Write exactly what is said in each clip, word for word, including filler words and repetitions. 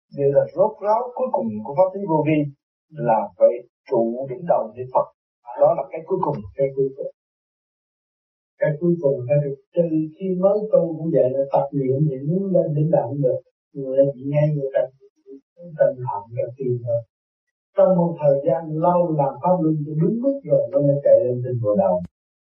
Vậy là rốt ráo cuối cùng của pháp lý vô vi là phải trụ đỉnh đầu niệm Phật. Đó là cái cuối cùng. Cái cuối cùng. Cái cuối cùng là từ khi mới tu cũng vậy, là tập luyện thì muốn lên đỉnh đạo cũng được. Người ta chỉ ngay người ta tình hận là tiền thôi. Trong một thời gian lâu làm pháp luân cho đúng mức rồi nó mới chạy lên trên bộ đầu.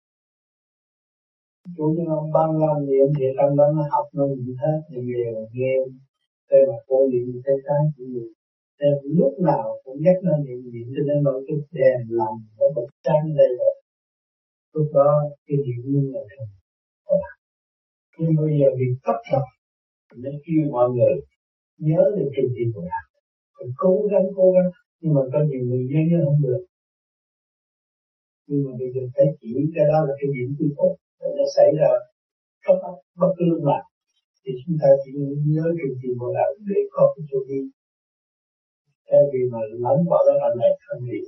Chủ như ông ban làm niệm thì trong đó nó học nó gì hết, thì nghe nghe thế mà cô niệm thế cái gì. Nên lúc nào cũng nhắc nó niệm niệm cho nên nói cái đèn làm nó bật sáng đây rồi. Lúc đó cái niệm như là thường. Nhưng bây giờ vì cấp bậc nên kêu mọi người nhớ đến chương trình của Đạo. Phải cố gắng cố gắng, nhưng mà có nhiều người nhớ nhớ không được. Nhưng mà bây giờ phải chỉ cái đó là cái điểm cuối cùng. Nó xảy ra cấp bậc bất cứ lúc nào thì chúng ta chỉ nhớ chương trình của Đạo để có cái chỗ đi. Thay vì mà lẫn vào đó là này không gì.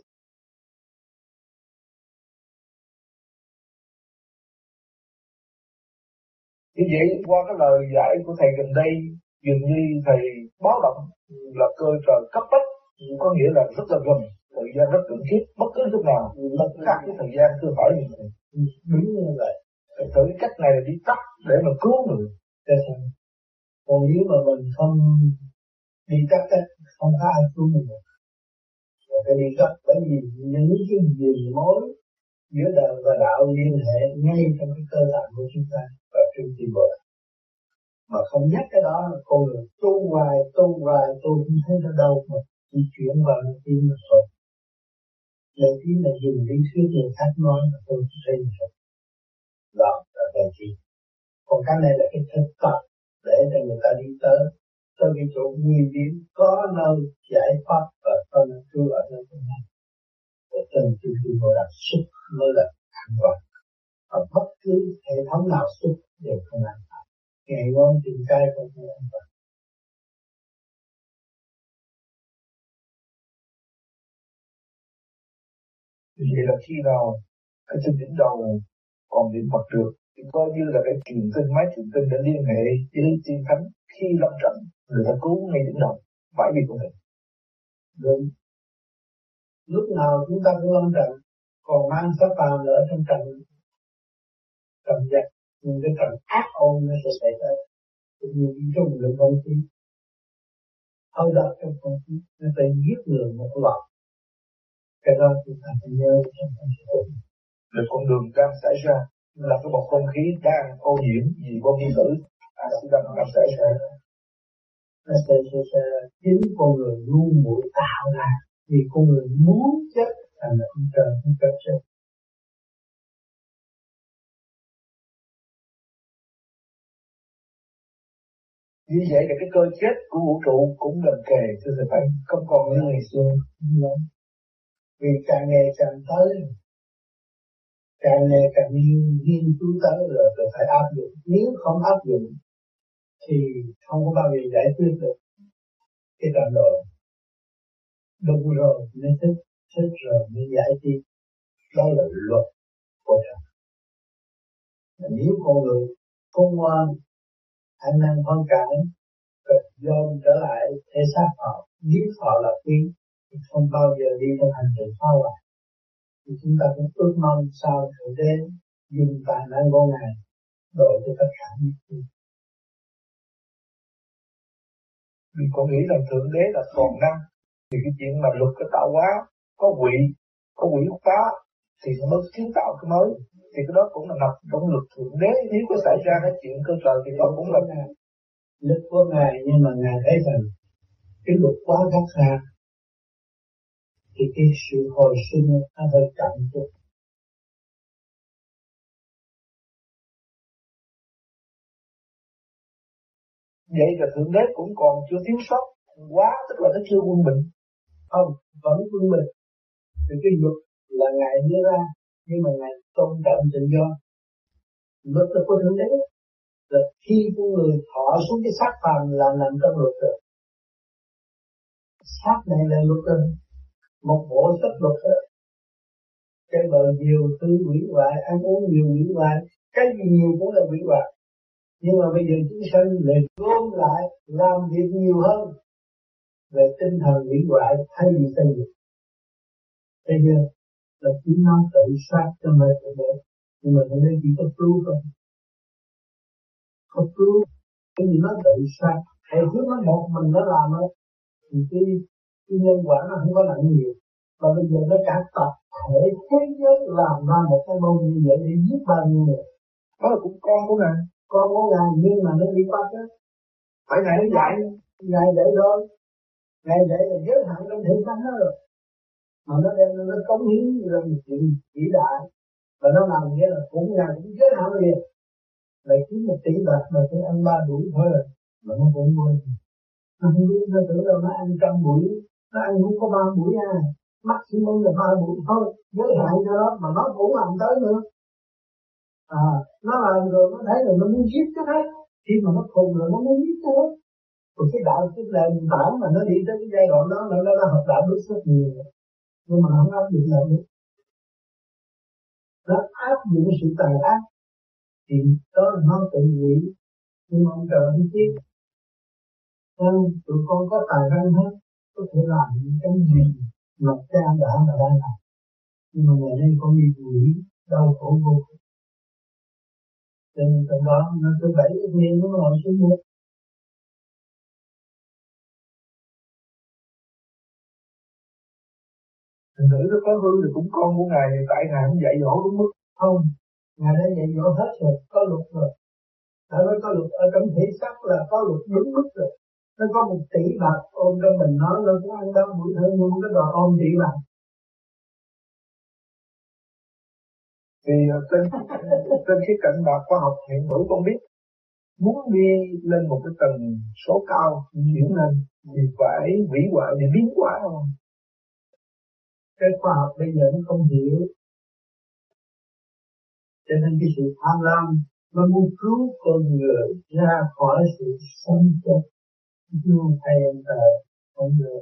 Như vậy qua cái lời giải của thầy gần đây, dường như thầy báo động là cơ trời cấp bách, có nghĩa là rất là gần, thời gian rất cần thiết, bất cứ lúc nào nó khác cái thời gian tôi hỏi như vậy. Đúng như vậy. Phải thử cách này là đi tắt để mà cứu người. Còn nếu mà mình không đi tắt cách, không có ai cứu mình được. Rồi phải đi tắt, bởi vì những cái diền mối giữa đời và đạo liên hệ ngay trong cái cơ thể của chúng ta và trong tim bộ. Mà không nhắc cái đó là con người tu hoài, tu hoài, tu không thấy nó đâu mà chỉ chuyển vào nó tim là thôi. Lời tim là dùng lý thuyết người khác nói mà tôi không thấy gì hết. Đó là cái gì. Còn cái này là cái thực tập để cho người ta đi tới tới cái chỗ nguy hiểm có nơi giải pháp và có nơi cứu ở nơi của mình. Để từng chương trình bộ đặt xuất mới là an toàn. Và bất cứ hệ thống nào xuất đều không an toàn. Ngày ngon tìm cay không không an toàn. Vậy là khi nào ở trên đỉnh đầu còn niệm Phật được thì coi như là cái truyền tin, máy truyền tin để liên hệ với tiên thánh khi lâm trận người ta cứu ngay đỉnh đầu, phải vì không thể. Đúng. Lúc nào chúng ta cũng lâm trận, còn mang pháp phàm ở trong trận trận giặc, những cái trận ác ôn nó sẽ xảy ra. Cũng như trong lượng không khí, hơi độc trong không khí, nó phải giết người một loạt. Cái đó chúng ta phải nhớ trong không khí. Được con đường đang xảy ra là cái bầu không khí đang ô nhiễm vì bom nguyên tử accident đang xảy ra. Nó sẽ sẽ sẽ chính con người luôn mũi tạo ra vì con người muốn chết thành là không trời không chết chết. Như vậy là cái cơ chết của vũ trụ cũng gần kề, thưa thầy phải không còn như ngày xưa. Vì càng ngày càng tới, càng ngày càng nghiên cứu tới rồi rồi phải áp dụng. Nếu không áp dụng thì không có bao giờ giải quyết được cái trận độ. Đúng rồi mới thích, thích rồi mới giải quyết. Đó là luật của trời. Nếu con người không ngoan, khả năng phân cản, rồi dồn trở lại thể xác họ, nếu họ là quý, thì không bao giờ đi trong hành trình phá hoại. Thì chúng ta cũng ước mong sao Thượng Đế dùng tài năng của Ngài đổi cho tất cả những gì. Mình có nghĩ rằng Thượng Đế là toàn năng, thì cái chuyện mà luật cái tạo hóa có quỷ, có quỷ phá thì nó mới kiến tạo cái mới. Thì cái đó cũng là nằm trong luật Thượng Đế. Nếu có xảy ra cái chuyện cơ trời thì đó cũng là lực của Ngài, nhưng mà Ngài thấy rằng cái luật quá gắt gao thì cái sự hồi sinh nó hơi chậm chút. Vậy là Thượng Đế cũng còn chưa thiếu sót quá, tức là nó chưa quân bình. Không, vẫn quân bình. Thì cái luật là Ngài đưa ra, nhưng mà Ngài tôn trọng tự do. Luật là của Thượng Đế. Là khi con người thọ xuống cái xác phàm là nằm trong luật rồi. Xác này là luật rồi. Một bộ sách luật rồi. Cái bờ nhiều thứ hủy hoại, ăn uống nhiều hủy hoại, cái gì nhiều cũng là hủy hoại. Nhưng mà bây giờ chúng sanh lại gom lại làm việc nhiều hơn về tinh thần hủy hoại thay vì xây dựng. Thế chưa? Là chỉ nó tự sát cho mình tự để. Nhưng mà ở đây chỉ có cứu thôi. Có cứu. Cái gì nó tự sát. Hồi trước nó một mình nó làm đó. Thì cái, cái nhân quả nó không có nặng nhiều. Và bây giờ nó cả tập thể thế giới làm ra một cái môn như vậy để giết bao nhiêu người. Đó là cũng con của Ngài. Con của Ngài nhưng mà nó đi bắt đó. Phải Ngài nó dạy. Ngài dạy thôi. Ngài dạy là giới hạn trong thể xác đó rồi. Mà nó đem nó cống hiến ra một chuyện vĩ đại. Và nó làm nghĩa là cũng Ngài cũng giới hạn liền. Lại kiếm một tỷ bạc mà tôi ăn ba buổi thôi rồi. Mà nó cũng quên. Nó không biết, nó tưởng đâu nó ăn trăm buổi. Nó ăn không có ba buổi à. Maximum là ba buổi thôi. Giới hạn cho nó mà nó cũng làm tới nữa. À, nó làm rồi nó thấy rồi nó muốn giết chứ thấy. Khi mà nó khùng rồi nó muốn giết chứ hết. Rồi cái đạo cái nền tảng mà nó đi tới cái giai đoạn đó nó nó nó học đạo đức rất nhiều. Nhưng mà nó không áp dụng đạo đức. Nó áp dụng sự tàn ác. Thì đó là nó tự nghĩ. Nhưng mà ông trời không biết. Nên tụi con có tài năng hết. Có thể làm những cái gì mà cha đã và đang làm. Nhưng mà ngày nay con đi nghĩ đau khổ vô cùng. Cho nên trong đó nó cứ bảy cái nhiên nó ngồi xuống nước. Thành thử nó có hư thì cũng con của Ngài. Tại Ngài không dạy dỗ đúng mức. Không, Ngài đã dạy dỗ hết rồi, có luật rồi. Đã nói có luật ở trong thể xác là có luật đúng mức rồi. Nó có một tỷ bạc ôm trong mình nó, nó cũng ăn đau mũi thân nhưng cái đòi ôm tỷ bạc. Thì trên, trên cái cạnh bạc khoa học hiện hữu con biết muốn đi lên một cái tầng số cao chuyển lên thì phải hủy hoại để biến hóa không? Cái khoa học bây giờ nó không hiểu. Cho nên cái sự tham lam nó muốn cứu con người ra khỏi sự sống chết. Nhưng thầy ông trời không được.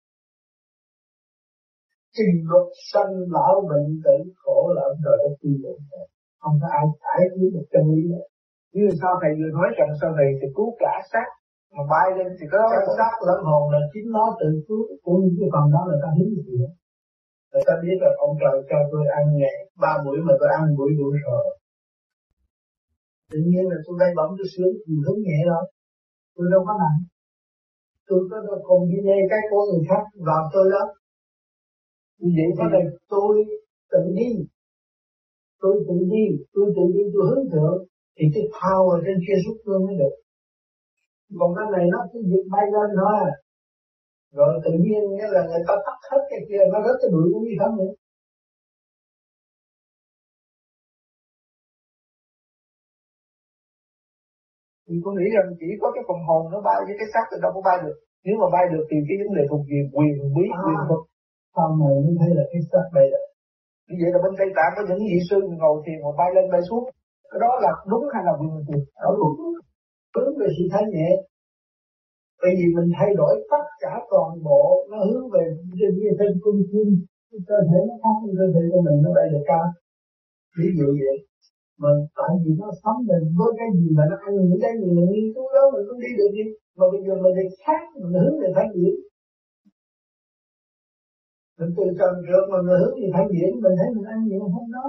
Trình luật sanh lão bệnh tử khổ là ông trời đã quy định. Không có ai cãi cứu được chân lý nữa. Như sao thầy vừa nói rằng sau này thì cứu cả xác mà bay lên thì có cái xác lẫn hồn là chính nó tự cứu. Cũng như cái phần đó là ta hiến gì hết. Người ta biết là ông trời cho tôi ăn ngày ba buổi mà tôi ăn buổi đủ rồi. Tự nhiên là tôi bay bổng tôi sướng nhiều thứ nhẹ đâu. Tôi đâu có nặng. Tôi có cùng đi nghe cái của người khác vào tôi đó. Như vậy có là tôi tự đi. Tôi tự đi, tôi tự đi, tôi hướng thượng. Thì cái power trên kia xuất luôn mới được. Còn cái này nó cứ việc bay lên thôi. Rồi tự nhiên nghĩa là người ta tắt hết cái kia, nó rớt cái đuổi cũng như không nữa. Thì tôi nghĩ rằng chỉ có cái phần hồn nó bay với cái xác thì đâu có bay được. Nếu mà bay được thì cái vấn đề thuộc về quyền bí, à, quyền thuật. Sau này mới thấy là cái xác bay được. Như vậy là bên Tây Tạng có những vị sư ngồi thiền mà bay lên bay xuống. Cái đó là đúng hay là quyền thuật? Đó đúng. Hướng về sự thanh nhẹ. Bởi vì mình thay đổi tất cả toàn bộ, nó hướng về trên cái thân cung kim, cái cơ thể nó khác với cơ thể của mình nó bay được cao. Ví dụ vậy. Mà tại vì nó sống mình với cái gì mà nó ăn những cái gì mình nghiên cứu đó mình cũng đi được đi. Mà bây giờ mình đi khác, mình hướng về thanh điển. Mình từ trần trượt mà mình hướng về thanh điển, mình thấy mình ăn gì mà không đó.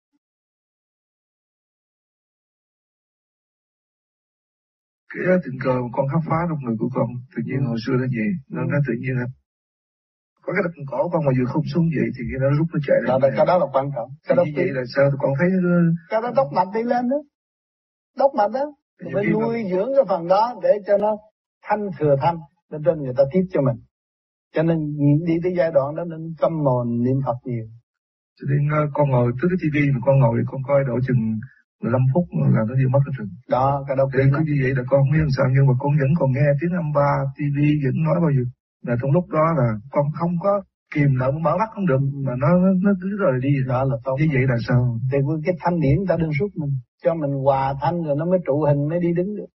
Cái đó tình cờ con khám phá trong người của con, tự nhiên ừ. hồi xưa nó gì, nó ừ. nó tự nhiên là có cái đập cổ con mà vừa không xuống vậy thì cái nó rút nó chạy lên. Cái đó là quan trọng. Cái đó vậy là sao con thấy nó... Cái đó đốc mạch đi lên đó. Đốc mạch đó. Phải nuôi mà... dưỡng cái phần đó để cho nó thanh thừa thanh, để trên người ta tiếp cho mình. Cho nên đi tới giai đoạn đó nên câm mồm niệm Phật nhiều. Cho nên con ngồi trước cái tivi mà con ngồi con coi độ chừng mười lăm phút là nó đi mất rồi chừng. Đó, cái đâu cứ như vậy là con không biết làm sao, nhưng mà con vẫn còn nghe tiếng âm ba, tivi vẫn nói bao nhiêu. Là trong lúc đó là con không có kìm lại, mở mắt không được mà nó nó cứ rồi đi. Đó là tốt. Như vậy là sao? Thì cái thanh điển ta đừng suốt mình, cho mình hòa thanh rồi nó mới trụ hình mới đi đứng được.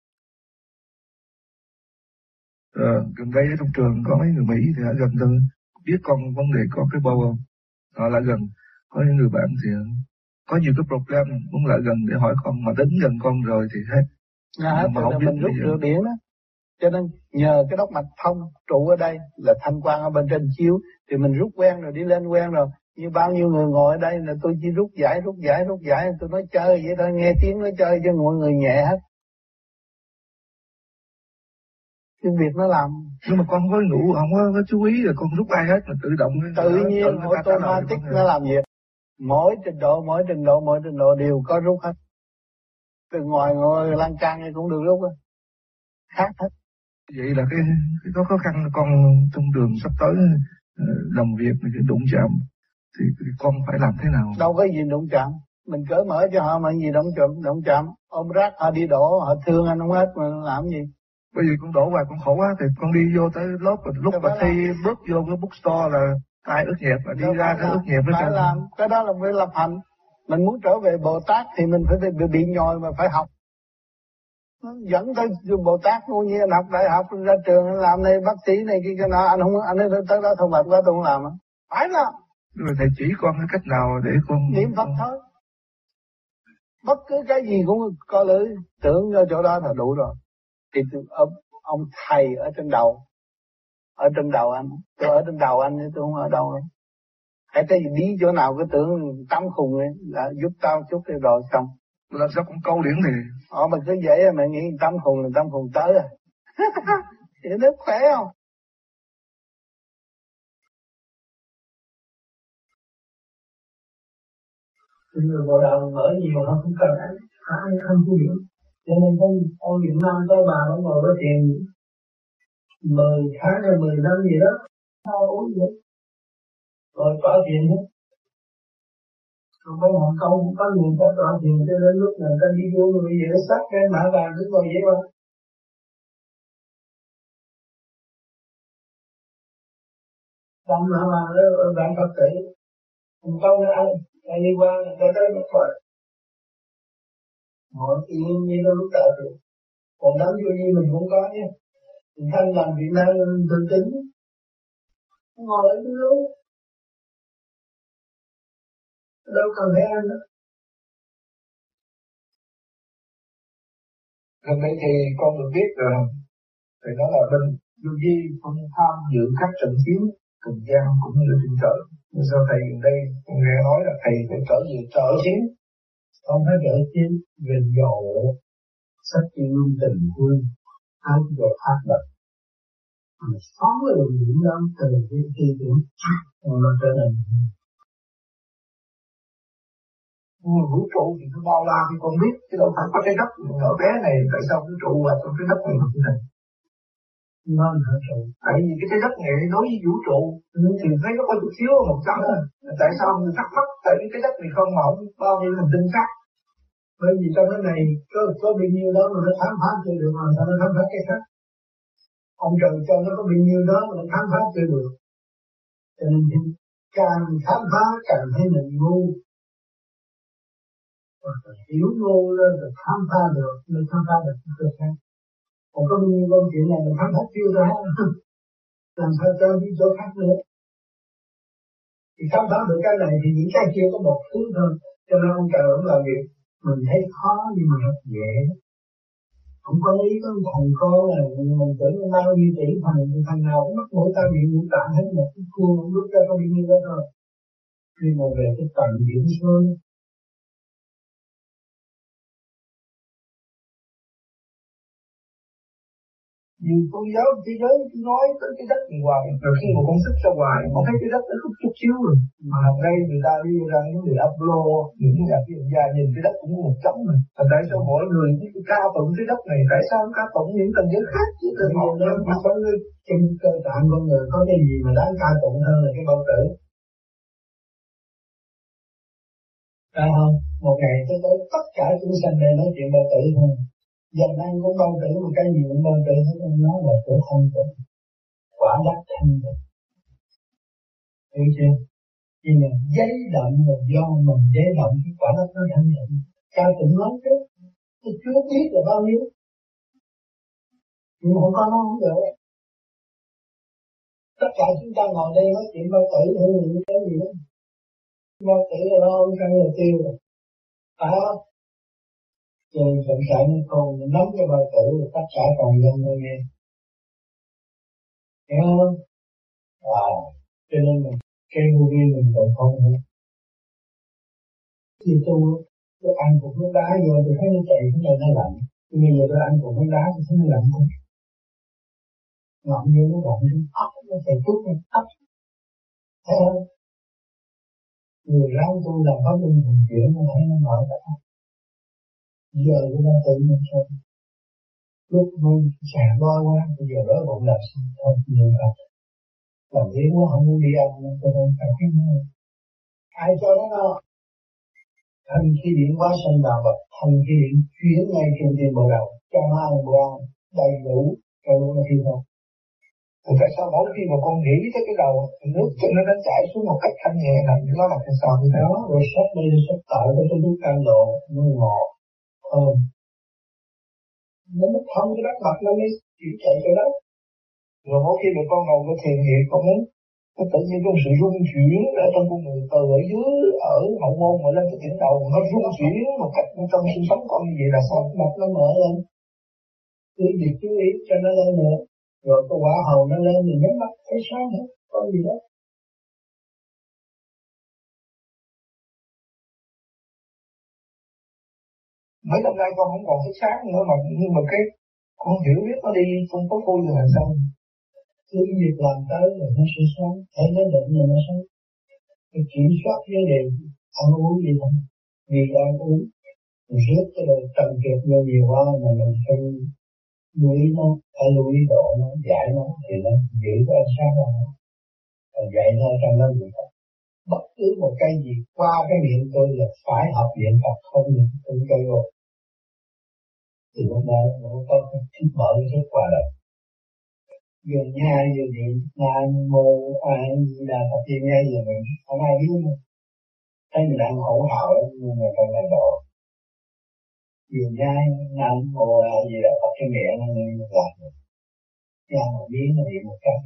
Ờ, gần đây ở trong trường có mấy người Mỹ thì ở gần tôi biết con vấn đề có cái bầu không? Họ lại gần, có những người bạn thì có nhiều cái problem muốn lại gần để hỏi con, mà đến gần con rồi thì hết. À, mà không biết mình rút rửa biển đó. Cho nên nhờ cái đốc mạch thông trụ ở đây là thanh quan ở bên trên chiếu, thì mình rút quen rồi, đi lên quen rồi. Như bao nhiêu người ngồi ở đây là tôi chỉ rút giải, rút giải, rút giải, tôi nói chơi vậy thôi, nghe tiếng nói chơi cho mọi người nhẹ hết. Cái việc nó làm. Nhưng mà con không có ngủ, không có, có chú ý là con rút ai hết, mà tự động. Tự nhiên, automatic nó làm việc. Mỗi trình độ, mỗi trình độ, mỗi trình độ đều có rút hết. Từ ngoài ngồi lan can này cũng được rút hết. Khác hết. Vậy là cái, cái có khó khăn con trong đường sắp tới làm việc này, cái đụng chạm thì con phải làm thế nào? Đâu có gì đụng chạm, mình cởi mở cho họ mà gì đụng chạm, đụng chạm. Ôm rác họ đi đổ, họ thương anh không hết mà làm gì? Bởi vì con đổ hoài con khổ quá thì con đi vô tới lớp rồi lúc mà thi bước vô cái bookstore là ai ướt nhẹp mà đi đâu ra cái ướt nhẹp với phải làm, cái đó là phải lập hành. Mình muốn trở về Bồ Tát thì mình phải bị, bị nhồi mà phải học. Dẫn tới Bồ Tát cũng như anh học đại học ra trường anh làm này bác sĩ này kia cái nọ, anh không anh ấy tới đó thôi mệt quá tôi không làm á. Phải làm. Rồi thầy chỉ con cái cách nào để con niệm Phật thôi. Bất cứ cái gì cũng có lưỡi, tưởng ở chỗ đó là đủ rồi. Thì ông, ông thầy ở trên đầu, ở trên đầu anh, tôi ở trên đầu anh tôi không ở đâu nữa. Hãy cái gì đi chỗ nào cái tưởng tắm khùng ấy, là giúp tao chút đi rồi xong. Là sao cũng câu điển thì. Ờ mà cứ vậy mà nghĩ tắm khùng là tắm khùng tới à. Thì nó khỏe không? Người bộ đạo mở nhiều nó không cần ăn, ai không có hiểu. Cho nên con con Việt Nam có bà nó ngồi với tiền mười tháng hay mười năm gì đó, sao uống vậy? Rồi có tiền hết. Còn có một câu cũng có người ta có tiền cho đến lúc người ta đi vô người dễ sắc cái mã vàng cứ ngồi vậy mà. Tâm mã vàng đó vàng Phật tử. Còn câu nó ăn, ai đi qua người ta tới một khỏi. Họ yên như nó lúc đợi được. Còn đám vô gì mình cũng có nhé. Mình thân làm Việt Nam tự tính. Ngồi ở dưới luôn. Đâu cần phải ăn nữa. Hôm nay thì con được biết rồi. Thì đó là bên vô vi không tham dự các trận chiến Cần Giang cũng như là trên trời. Nhưng sao thầy gần đây con nghe nói là thầy phải trở về trợ chiến. Không phải trợ chiến, về dỗ sách chi lương tình thương, ái về ác độc. Mình sống với luận điểm đó từ cái tư tưởng còn nó trở nên vũ trụ thì nó bao la thì con biết, chứ đâu phải có trái đất nhỏ bé này, tại sao vũ trụ và trong trái đất này như này? nó là trụ. Tại vì cái trái đất này đối với vũ trụ thì thấy nó có chút xíu một trăm à. Tại sao người thắc mắc? Tại vì cái đất này không mà không bao nhiêu hành tinh khác. Bởi vì trong cái này có có bao nhiêu đó mà nó khám phá chưa được mà sao nó khám phá cái khác? Ông trời cho nó có bao nhiêu đó mà nó khám phá chưa được. Cho nên thì càng khám phá càng thấy mình ngu. Hiểu ngu lên rồi khám phá được, nên khám phá được cái khác. Còn có bao nhiêu công chuyện này mình khám phá chưa ra hết. Làm sao cho đi chỗ khác nữa. Thì khám phá được cái này thì những cái kia có một thứ thôi. Cho nên ông trời ông làm việc mình thấy khó nhưng mà rất dễ. Không có lý có thằng con là mình tưởng nó bao nhiêu tỷ thằng thằng nào cũng mất mỗi ta bị ngũ tạng hết một cái khuôn cũng rút ra có bao nhiêu đó thôi. Nhưng mà về cái tận điểm hơn. Vì tôn giáo thế giới cứ nói tới cái đất này hoài, rồi khi mà con sức ra ngoài, con thấy cái đất nó chút chút xíu rồi. Mà hôm nay người ta đi ra những người upload, những cái nhà kia gia nhìn cái đất cũng một trống rồi. Thành tại sao mọi người cứ cao tụng cái đất này, tại sao không cao tụng những tầng giới khác chứ? Từ họ nó mà có trên cơ tạng con người có cái gì mà đáng ca tụng hơn là cái bao tử. Phải không? Một ngày tới tới tất cả chúng sanh đây nói chuyện bao tử thôi. Dần ăn cũng bao tử một cái gì cũng bao tử hết, nó là chỗ thanh tịnh, quả đắc thanh tịnh. Hiểu chưa? Nhưng mà giấy động là do mình giấy động cái quả đắc nó thanh tịnh. Ca tụng nói chứ, tôi chưa biết là bao nhiêu. Nhưng không có nó không được. Tất cả chúng ta ngồi đây nói chuyện bao tử hay là những cái gì đó. Bao tử là lo không khăn là tiêu rồi. Phải không? Rồi Phật dạy nó còn nắm cái bao tử là tất cả còn dân nơi nghe. hiểu không? À, cho nên mình cái vô vi mình còn không nữa. Khi tu tôi ăn cục nước đá vô tôi thấy nó chạy cái này nó lạnh, bây giờ tôi ăn cục nước đá tôi thấy nó lạnh thôi, ngậm vô nó lạnh thôi, ấp nó chạy chút nó ấp, thấy không? Người ráng tu làm pháp luân thường chuyển nó thấy nó mở ra, giờ chúng ta tự nhiên thôi, lúc nó xả qua qua bây giờ đó bụng là sao thôi nhiều thật, làm thế nó không muốn đi ăn cho nên phải thấy nó ai cho nó no. Thanh khí điển quá sanh đạo vật, thanh khí điển chuyển ngay trên trên bộ đầu, cho nó ăn bữa ăn đầy đủ, cho nó thi không. Thì tại sao mỗi khi mà con nghĩ tới cái đầu nước cho nó nó chảy xuống một cách thanh nhẹ là nó là cái sao như thế đó, rồi sắp đây sắp tạo cái cái nước cam độ nó ngọt thơm, nó mất thông cái đất mặt nó mới chuyển chạy cho đó. Rồi mỗi khi mà con ngồi cái thiền vậy con muốn nó tự nhiên có sự rung chuyển ở trong con người từ ở dưới ở hậu môn mà lên cái đỉnh đầu nó rung chuyển một cách trong sinh sống con như vậy là sao? Mặt nó mở lên, cứ việc chú ý cho nó lên nữa, rồi cái quả hầu nó lên thì nhắm mắt thấy sáng hết, có gì đó. Mấy năm nay con không còn thấy sáng nữa mà nhưng mà cái con hiểu biết nó đi không có vui là sao? Cứ việc làm tới rồi nó sẽ sáng, thấy nó định rồi nó sáng. Cái kiểm soát vấn đề ăn uống gì không, vì ăn uống rước cái đồ trần trượt vô nhiều quá mà mình phải lưu ý nó, phải lưu ý độ nó, dạy nó thì nó giữ cái ánh sáng đó, còn dạy nó trong nó gì không. Bất cứ một cái gì qua cái miệng tôi là phải học niệm Phật không được tôi chơi vô. Thì lúc đó nó có cái thích mở cái thức qua đời. Vừa nhai vừa niệm Nam Mô A Di Đà Phật thì nghe giờ mình không ai biết nữa. Thấy mình đang hỗn hào nhưng mà trong này độ. Vừa nhai Nam Mô A Di Đà Phật cái miệng nó làm được. Nhai một miếng nó niệm một cái.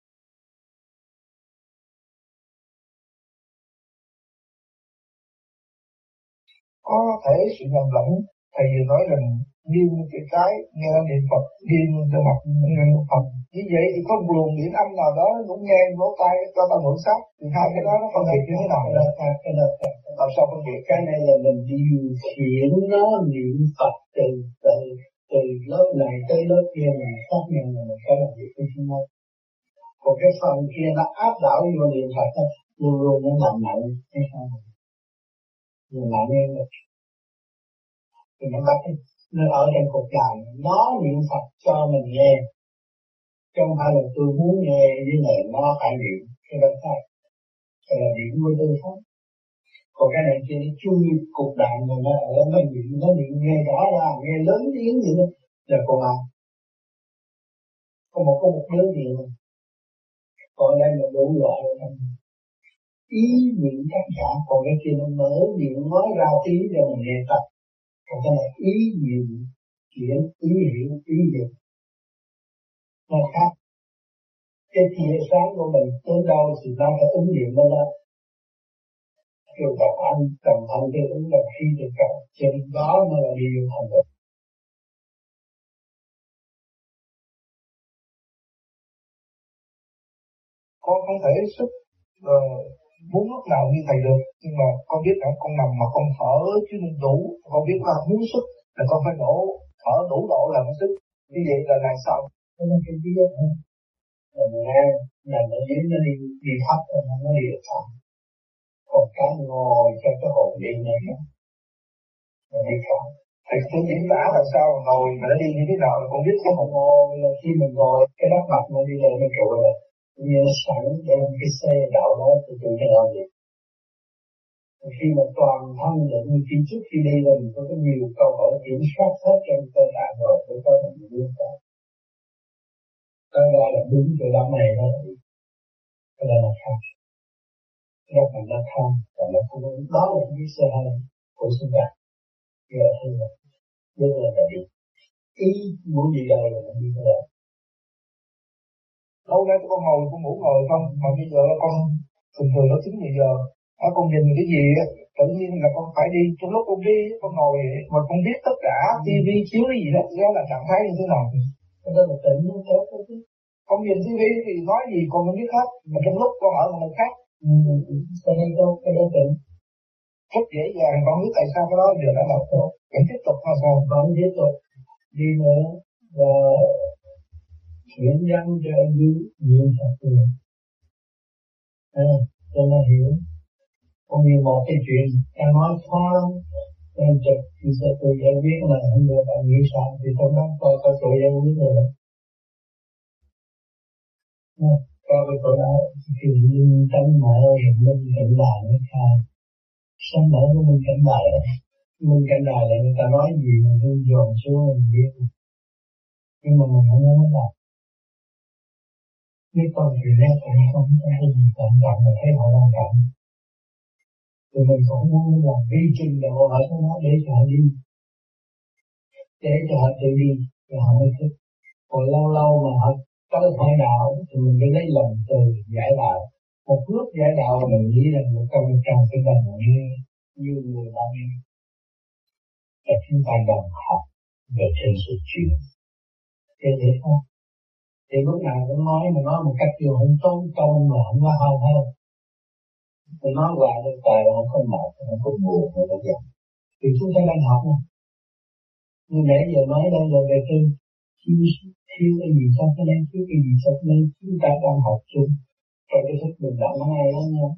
Có thể sự nhầm lẫn thầy vừa nói rằng nghiêng cái cái nghe niệm Phật nghiêng cái mặt nghe niệm Phật như vậy thì có một luồng điện âm nào đó cũng nghe lỗ tai cho ta mượn sát thì hai cái đó nó phân biệt như thế nào? Cái đó làm sao phân biệt? Cái này là mình điều khiển nó niệm Phật từ từ từ lớp này tới lớp kia mình xác nhận là mình có làm việc với chúng nó. Còn cái phần kia nó áp đảo vô niệm Phật đó, luôn luôn nó nặng nặng hay sao? Mình nặng lên được. Thì nó bắt nó ở trong cuộc đời nó niệm Phật cho mình nghe, không phải là tôi muốn nghe với này nó phải niệm cái đó khác, cái là niệm của tôi khác. Còn cái này kia nó chui cuộc đời mà nó ở nó niệm nó niệm nghe rõ ra nghe lớn tiếng gì đó là con ai? Có một có một đứa gì mà còn đây là đủ loại ý niệm tất cả, còn cái kia nó mở miệng nói ra tiếng cho mình nghe tập. Còn cái này ý niệm chuyện ý hiểu ý niệm nó khác. Cái tia sáng của mình tới đâu thì nó phải ứng nghiệm nó lên. Kêu tập anh cầm thanh cái ứng là khi được cầm trên đó mới là điều thành được. Con không thể sức uh, muốn lúc nào như thầy được nhưng mà con biết là con nằm mà con thở chứ không đủ, con biết là muốn sức là con phải đổ thở đủ độ là mới sức. Như vậy là làm sao? Cái nó cái biết thôi. Mình nghe nằm ở dưới nó đi đi thấp rồi nó đi được thẳng. Còn cái ngồi cho cái hồn đi này nó đi thẳng. Thầy tôi diễn tả là sao ngồi mà nó đi như thế nào là con biết. Cái hồn ngồi là khi mình ngồi cái đất mặt nó đi lên cái trụ này như sẵn đem cái xe đạo đó thì tự nhiên làm gì. Khi mà toàn thân định khi trước khi đi là mình có cái nhiều câu hỏi kiểm soát hết trong cơ thể rồi để có mình biết cả. Cái đó là đúng chỗ đám này đó. Cái đó là khác. Nó phải là tham và nó không đúng. Đó là cái xe hơi của sinh vật. Cái là thương là rất là là đi. Ý muốn đi đâu là đi đâu. Lâu nay con ngồi con ngủ ngồi không mà bây giờ con thường thường nó chín mười giờ. À, con nhìn cái gì á, tự nhiên là con phải đi, trong lúc con đi, con ngồi mà con biết tất cả, tivi chiếu cái gì đó, đó là trạng thái như thế nào? Cái đó là tỉnh nó tốt đó chứ. Không nhìn tivi thì nói gì còn không biết hết, mà trong lúc con ở một nơi khác. Ừ, cái đó tốt, cái đó tỉnh. Rất dễ dàng, con biết tại sao cái đó giờ đã làm tốt. Vẫn tiếp tục hay sao? Vẫn tiếp tục đi nữa và chuyển dân cho dưới nhiều thật nhiều. À, cho nó hiểu. Không như một cái chuyện ta nói khó lắm. Nên trực thì sẽ tự giải quyết mà không được bạn nghĩ sao thì trong đó coi có tự giải quyết rồi. Coi cái chỗ đó thì mình tránh mở rồi mình cảnh bài nó khai. Sống mở của mình cảnh bài đó. Mình cảnh bài là người ta nói gì mà mình dồn xuống mình biết. Nhưng mà mình không muốn làm. Nếu con chuyện đó cũng không có cái gì quan trọng mà thấy họ quan trọng. Thì mình cũng muốn làm vi trình độ ở trong đó để cho họ đi. Để cho họ tự đi, rồi họ mới thích. Còn lâu lâu mà họ tới hỏi đạo thì mình phải lấy lòng từ giải đạo. Một lúc giải đạo mình nghĩ rằng một câu trong cái đồng như như người bạn em. Và chúng ta đồng học về trên sự chuyện. Thế thế không? Thì lúc nào cũng nói mà nói một cách điều không tốn công mà không có hao hơn. Tôi nói qua đây tài không có mệt, không có buồn, không có giận. Thì chúng ta đang học mà. Nhưng nãy giờ nói đây là về trên thiếu, thiếu cái gì sao cái này, thiếu cái gì sao cái này, chúng ta đang học chung. Rồi cái thức bình đẳng ở ngay đó nha.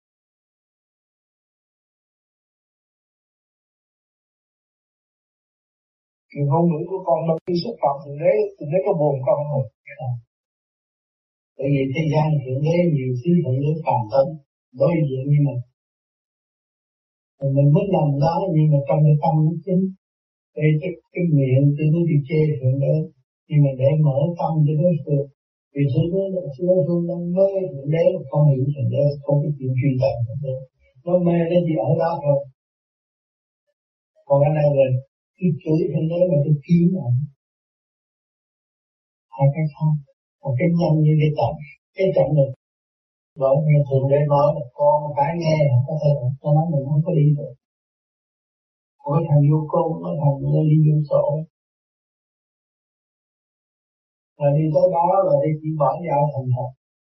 Chuyện ngôn ngữ của con đôi khi xúc phạm Thượng Đế, Thượng Đế có buồn con không? Bởi vì thế gian Thượng Đế nhiều thứ Thượng Đế phàm thân đối diện như mình. Rồi mình muốn làm đó nhưng mà trong cái tâm nó chính. Để cái, cái miệng tôi nói đi chê Thượng Đế, nhưng mà để mở tâm cho đối phương. Vì Thượng Đế là đối phương đang mê Thượng Đế, không hiểu Thượng Đế, không có chuyện truy tận Thượng Đế. Nó mê nó chỉ ở đó thôi. Còn anh này là cái chửi Thượng Đế mà tôi kiếm ảnh. Hai cái không. Một cái nhanh như cái chậm. Cái chậm này bởi vì Thượng Đế nói là con phải nghe, có thể là cho nó mình không có đi được. Còn cái thằng vô cô, nó thằng nó đi vô sổ. Và đi tới đó là đi chỉ bỏ giao thành thật.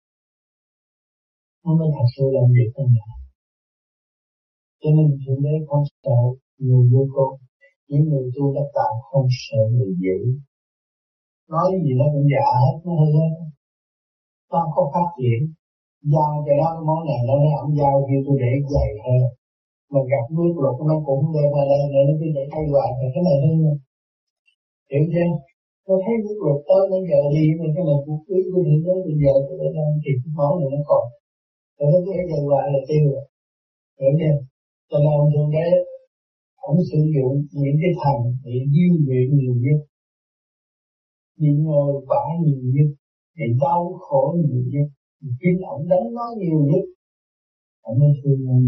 Nó mới thật sự làm việc trong nhà. Cho nên Thượng Đế không sợ người vô cô. Những người tu đắc đạo không sợ người dữ. Nói gì nó cũng giả hết, nó hơi hết. Nó không có phát triển. Giao cho nó cái món này, nó nói ông giao khi tôi để dày hơn. Mà gặp nước lục nó cũng đem ra đây, để nó cứ để thay hoài, thì cái này hơn nữa. Hiểu chưa? Tôi thấy nước lục tới nó giờ đi, nhưng cái này cũng ý của Thượng Đế bây giờ tôi để đâu thì cái món này nó còn. Rồi nó cứ để thay hoài là tiêu rồi. Hiểu chưa? Cho nên ông Thượng Đế, ông sử dụng những cái thành để diêu luyện nhiều nhất. Đi ngồi quả nhiều nhất. Để đau khổ nhiều nhất. Chính ông đánh nó nhiều nhất. Ông mới thương mình.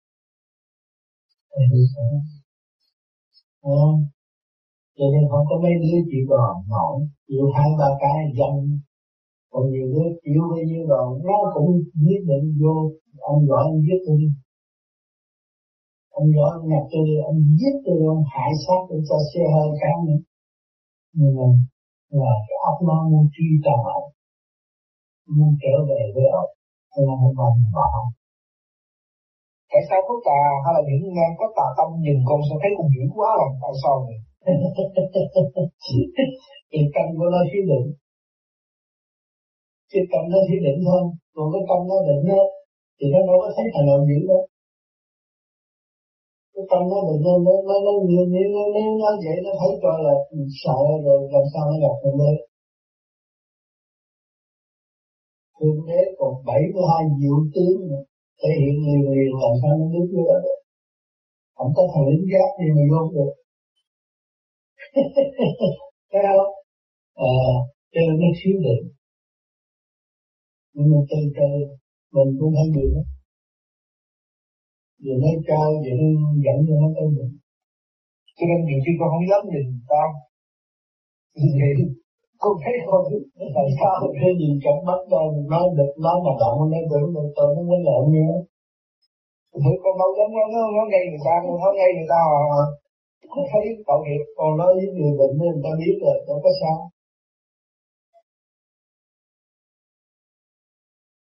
Thầy hiểu sao? Không? Cho nên không có mấy đứa chịu đòn nổi. Chịu hai ba cái dân. Còn nhiều đứa chịu bao nhiêu đòn nó cũng nhất định vô. Ông gọi ông giết tôi đi. Ông gọi ông nhập tôi đi. Ông giết tôi đi. Ông hại sát tôi cho xe hơi cái nữa. Nhưng mà là cái óc nó muốn truy tạo. Muốn trở về với ông. Cho nên không còn bỏ. Tại sao có tà hay là những ngang có tà tâm nhìn con sẽ thấy con dữ quá rồi, tại sao vậy? Thì tâm của nó thiếu định. Cái tâm nó thiếu định thôi. Còn cái tâm nó định đó, thì nó đâu có thấy thằng nào dữ đó. Cái tâm nó định nó nó nó nó như như nó nó nó vậy nó thấy coi là sợ rồi làm sao nó gặp Thượng Đế. Thượng Đế còn bảy mươi hai diệu tướng nữa. Thể hiện liền liền làm sao nó đứng vô đó được. Không có thằng lính gác gì mà vô được. Thấy không? À, cho nên nó thiếu định. Nhưng mà từ từ mình cũng không được đó. Giờ nó cao, giờ nó dẫn cho nó tới mình. Cho nên nhiều khi con không dám nhìn ta. Vậy con thấy con làm sao? Cái gì cặp mắt đâu, nói được, nói mà động, nó tưởng được tôi nó mới lộn như đó. Thôi con đâu dám nó, nó, nó gây người ta, con nói gây người ta mà. Con thấy tội nghiệp. Còn nói với người bệnh nên người ta biết rồi, đâu có sao.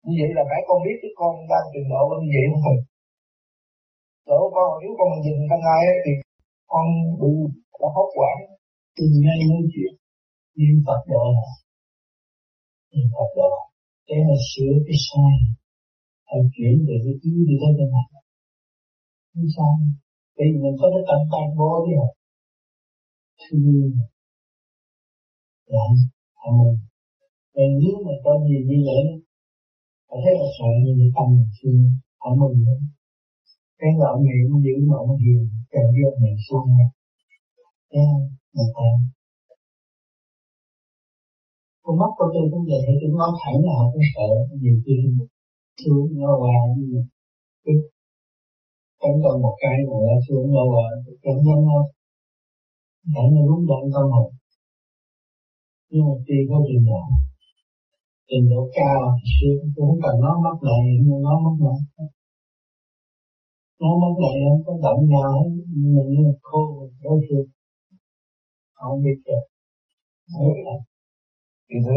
Như vậy là phải con biết cái con đang trình độ như vậy không thôi. Chỗ con nếu con nhìn thằng ai thì con bị đã hốt quản. Tôi ngay nói chuyện niệm Phật độ niệm Phật độ để mà sửa cái sai, phải chuyển về cái ý đi tới bên này. Không sao, bởi vì mình có cái tâm tan bố đi học. Thương yêu lại thằng mình. Nên nếu mà có gì như vậy đó, phải thấy là sợ như cái tâm mình thương thằng mình nữa. Cái là ông này cũng giữ mà ông hiền, kèm với ông này xuống nha. Thấy không? Mình thấy con mắt của tôi cũng vậy, tôi nói thẳng là không sợ, nhiều khi xuống nó qua như cái cắn con một cái rồi nó xuống nó qua, chẳng nhanh thôi, chẳng như lúc đoạn tâm hồn. Nhưng mà tuy có trình độ, trình độ cao thì xuống, tôi không cần nó mất lại, nhưng nó mất lại. Nó mất lại không có động nhau hết, mình như khô đối phương, không biết được. Thì thử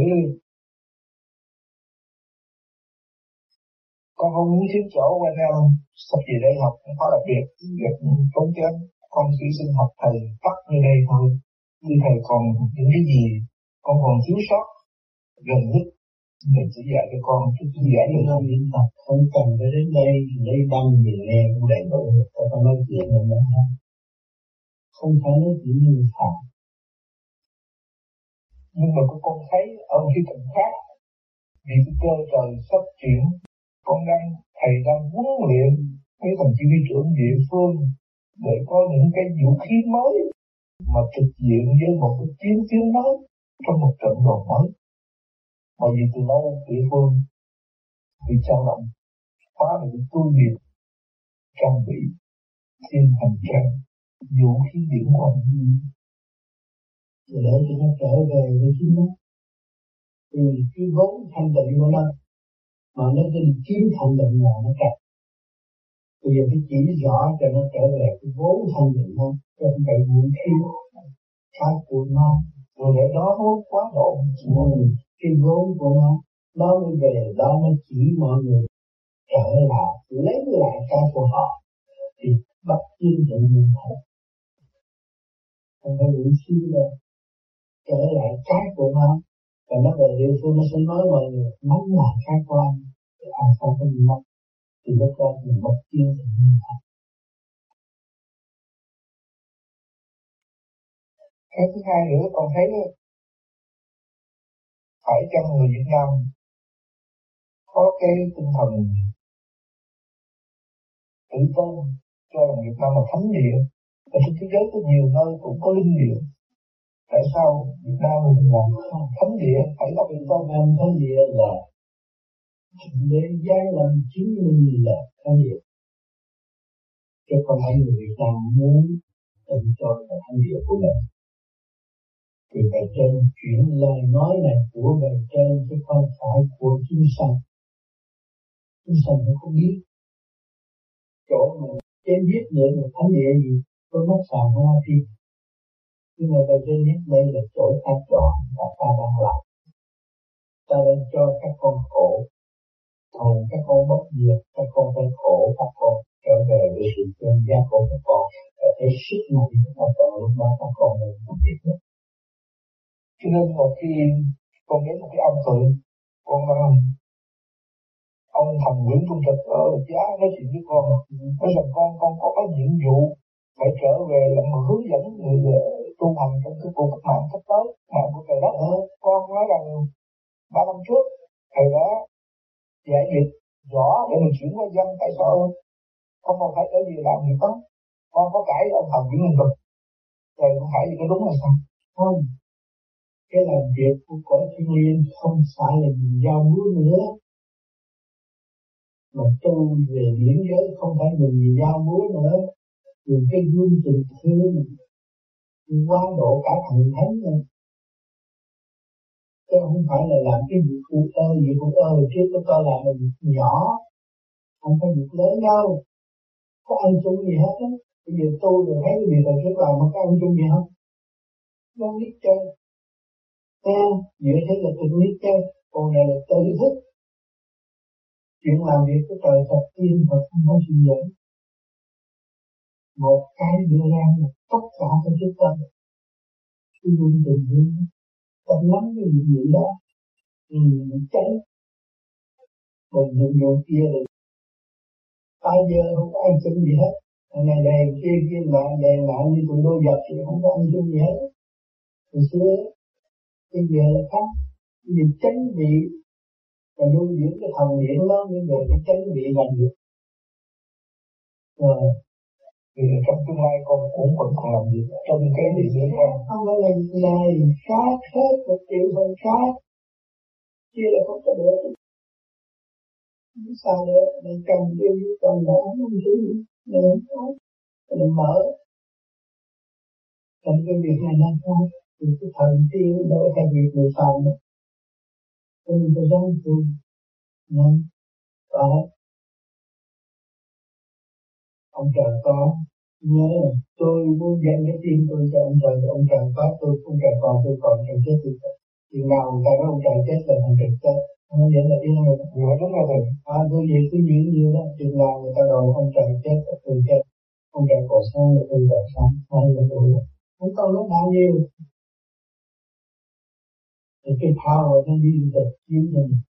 con không muốn thiếu chỗ quanh em, sắp về đây học cũng có đặc biệt, việc tốn kém, con chỉ xin học thầy tắt như đây thôi. Như thầy còn những cái gì con còn thiếu sót gần nhất mình chỉ dạy cho con, chứ chỉ dạy cho con những tập không cần phải đến đây lấy băng về nghe cũng đầy đủ, ta có nói chuyện là nó không phải nói chuyện như phạm. Nhưng mà con thấy ở khi cạnh khác, vì cái cơ trời sắp chuyển, con đang thầy đang huấn luyện mấy thằng chỉ huy trưởng địa phương để có những cái vũ khí mới mà trực diện với một cái chiến chiến mới trong một trận đồ mới. Mà vì từ lâu địa phương bị trao động phá được cái tu nghiệp trang bị thiên hành trang vũ khí điển hoàng để cho nó trở về với chính nó, vì cái vốn thanh tịnh của nó mà nó đi kiếm thanh tịnh là nó cắt. Bây giờ phải chỉ rõ cho nó trở về cái vốn thanh tịnh nó, cho không phải vũ khí khác của nó, rồi để đó vốn quá độ. Cái vốn của nó nó mới về đó, nó chỉ mọi người trở lại lấy lại cái của họ thì bắt chiến trận mình thật, không phải vũ khí đâu, trở lại cái của nó. Và nó về địa phương nó sẽ nói mọi người nắm lại cái của anh để anh không có bị mất, thì lúc đó mình mất chiến trận mình thật. Cái thứ hai nữa con thấy phải chăng người Việt Nam có cái tinh thần tự tôn cho Việt Nam là thánh địa, và trên thế giới có nhiều nơi cũng có linh địa. Tại sao Việt Nam mình là thánh địa phải có tự tôn? Nam thánh địa là để giai làm chứng minh là thánh địa, chứ không phải người Việt Nam muốn tự cho là thánh địa của mình. Thì bề trên chuyển lời nói này của bề trên chứ không phải của chúng sanh. Chúng sanh nó không biết chỗ mình trên giết nữa một thánh địa gì tôi mất sàn hoa phi. Nhưng mà bề trên nhất đây là chỗ ta chọn và ta đang làm. Ta đang cho các con khổ, còn các con bất diệt, các con phải khổ, các con trở về với sự chân giác của các con, và thấy sức mạnh của các con, lúc đó các con mới làm việc được. Cho nên một khi con đến một cái ông tự, con um, ông thần Nguyễn Trung Trực ở giá nói chuyện với con, nói rằng con con có cái nhiệm vụ phải trở về làm một hướng dẫn người tu hành trong cái cuộc cách mạng sắp tới, mạng của trời đất. Con nói rằng ba năm trước thầy đã giải quyết rõ để mình chuyển qua dân, tại sao không còn phải cái gì làm gì đó. Con có cãi ông thần Nguyễn Trung Trực, thầy không phải gì có đúng hay sao? Không, cái làm việc của cõi thiên liêng không phải là mình giao múa nữa, mà tu về điển giới không phải mình giao múa nữa, dùng cái gương tình thương quá độ cả thần thánh nữa. Chứ không phải là làm cái việc cụ ơ, việc cụ ơ trước của tôi làm là việc nhỏ, không phải việc lớn đâu, có ăn chung gì hết á. Bây giờ tôi rồi thấy cái việc này trước làm mà có ăn chung gì không? Không biết chơi. Thấy không? Dựa thế là tôi biết chơi, còn này là tôi thức. Chuyện làm việc của trời Phật tiên Phật không có suy dẫn. Một cái đưa ra là tất cả các chúng ta khi luôn tình yêu tâm lắm cái gì gì đó thì mình cháy còn những điều kia rồi bao giờ không có ăn chung gì hết này đèn kia kia nọ đèn nọ như tụi đôi giật thì không có ăn chung gì hết hồi xưa bây giờ là khác vì chánh vị và nuôi dưỡng cái thần điển đó mới về cái chánh vị làm được rồi thì trong tương lai con cũng vẫn còn làm việc trong cái gì nữa con không phải là này khác hết một triệu phần khác kia là không có được không sao được mình cần yêu cần mở không chứ mình không có mình mở trong cái việc này nó không thì cái thần tiên đâu theo việc người phàm nữa cho nên tôi dám tu nên và ông trời con nhớ tôi muốn dành cái tim tôi cho ông trời ông trời có tôi ông trời còn tôi còn trời chết tôi chừng nào người ta nói ông trời chết là thằng trời chết không vậy là yên rồi rồi đúng rồi thầy à tôi gì cứ nhiều nhiều đó chừng nào người ta đồn ông trời chết là tôi chết ông trời còn sống là tôi còn sống hay là tôi không có lúc bao nhiêu thì cái power nó đi được chiếm cho mình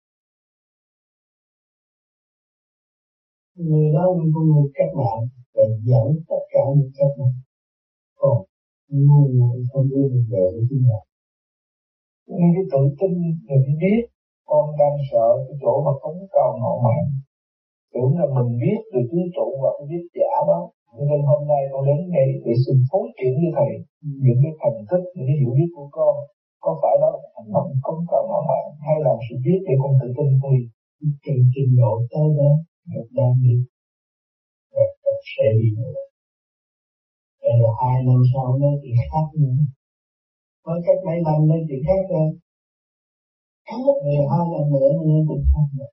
người đó như con người cách mạng để dẫn tất cả những cách mạng còn ngu muội không biết mình về với chính mình nhưng cái tự tin thì phải biết con đang sợ cái chỗ mà cống cao ngạo mạn tưởng là mình biết được tứ trụ và cái biết giả đó nên hôm nay con đến đây để xin phối chuyển với thầy ừ. những cái thành tích những cái hiểu biết của con có phải đó là hành động cống cao ngạo mạn hay là sự biết để con tự tin thì trình trình độ tới đó được đang đi và sẽ đi nữa đây là hai năm sau nói chuyện khác nữa mới cách mấy năm nói chuyện khác rồi khác rồi hai năm nữa nói chuyện khác nữa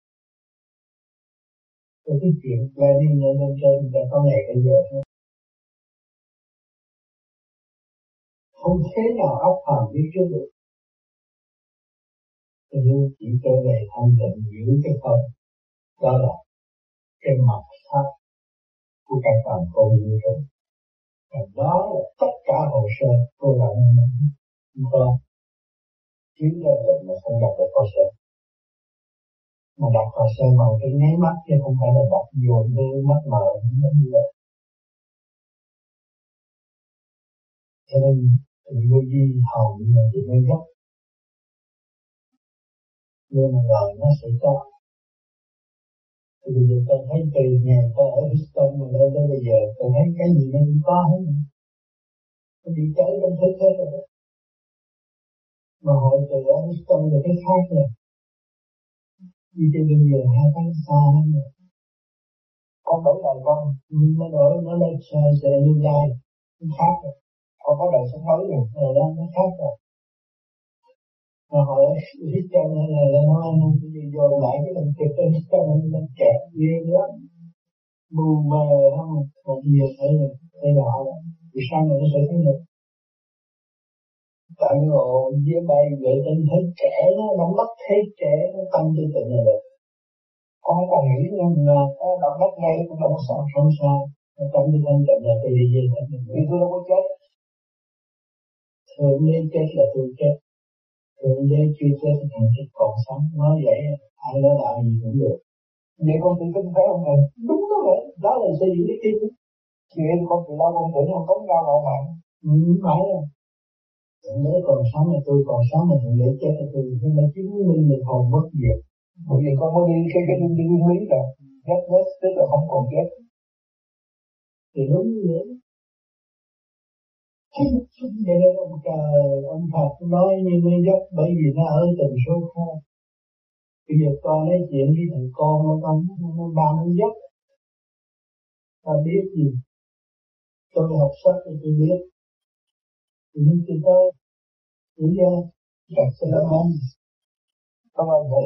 rồi cái chuyện là đi lên lên trên đã có ngày bây giờ không thế nào óc hàm biết trước được nhưng chỉ trở về thanh tịnh giữ cái tâm đó là cái mặt pháp của các bạn con như thế và đó là tất cả hồ sơ cô lại không có chiếu lên được mà không đọc được hồ sơ mà đọc hồ sơ bằng cái nháy mắt chứ không phải là đọc dồn với mắt mờ như vậy cho nên tình vô vi hầu như là tình vô gốc nhưng mà rồi nó sẽ có thì bây giờ tôi thấy từ ngày tôi ở Houston mà lên tới bây giờ tôi thấy cái gì nó cũng có hết tôi đi tới trong thức hết rồi đó mà hội từ ở Houston là cái khác rồi đi trên bây giờ hai tháng xa lắm rồi con đổi đời con nó đổi nó lên xe xe lưu lai nó khác rồi con có đời sống mới rồi rồi đó nó khác rồi mà hỏi hít chân hay là là nói nó đi dồn lại cái đồng trực trên hít chân nó kẹt ghê lắm mù mờ không còn nhiều thấy rồi thấy rõ rồi vì sao mà nó sẽ thấy được tại ngộ với bay vệ tinh thấy trẻ nó nắm bắt thấy trẻ nó tâm tư tình là được con không còn nghĩ nữa là nó động đất ngay cũng đâu có sợ không sao nó tâm tư thanh tịnh là tôi đi về thanh tịnh vì tôi đâu có chết thường đế chết là tôi chết thường đế chưa chết thì thằng chết còn sống nói vậy ai nói đạo gì cũng được vậy con tự tin phải không thầy đúng đó vậy đó là xây dựng cái tin thì em con từ lâu con tưởng con cống cao ngạo mạn ừ, phải rồi nếu còn sống là tôi còn sống là thằng đế chết là tôi nhưng mà chứng minh mình còn mất diệt bởi vì con mới đi cái cái đi nguyên lý là chết chết tức là không còn chết thì đúng như vậy cho nên ông trời ông Phật nói như nó dốc bởi vì nó ở tần số khác bây giờ con nói chuyện với thằng con nó con nó ba nó dốc ta biết gì tôi học sách thì tôi biết thì nhưng tôi tới chỉ ra đặt cho nó ăn cảm ơn thầy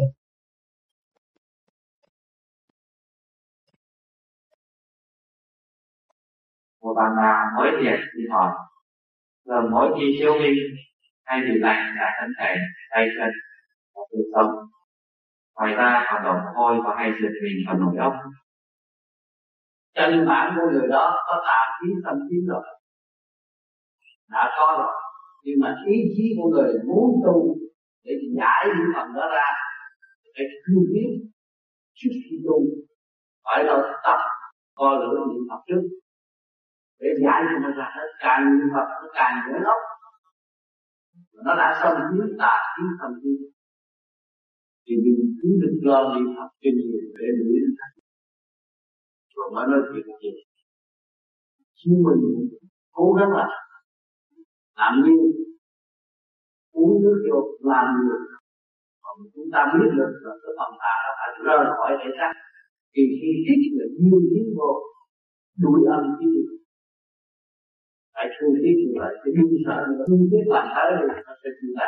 của bạn là mới diệt đi hỏi giờ mỗi khi chiếu minh hay điều lành đã thân thể tay chân và cuộc sống và ngoài ra còn đổ mồ hôi và hay giật mình và nổi óc. Chân bản của người đó có tà khí tâm khí rồi, đã có rồi, nhưng mà ý chí của người muốn tu để giải những phần đó ra, để cương quyết trước khi tu phải là tập co lửa niệm Phật trước để giải cho nó ra hết. Càng niệm Phật nó càng nhớ ốc, nó đã xâm chiếm tà khí tâm khí thì mình cứ được lo niệm Phật trên người để đuổi nó rồi mới nói chuyện gì. Chúng mình cố gắng là làm như uống nước vô làm nhiều, còn chúng ta biết được là cái phần tà nó phải rời khỏi thể xác, thì khi hít là nhiều tiếng vô đuổi âm khí, phải thương thiết như vậy, cái đương sợ và thương thiết làm tới thì nó sẽ chịu ta.